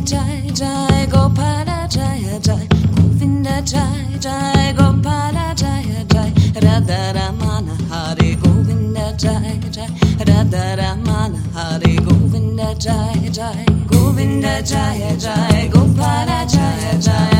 Jai Jai Gopala Jaya Jai Govinda Jai Jai Gopala Jaya Jai Radha Ramana Hare Govinda Jai Jai Radha Ramana Hare Govinda Jai Jai Govinda Jaya Jai Gopala Jaya Jai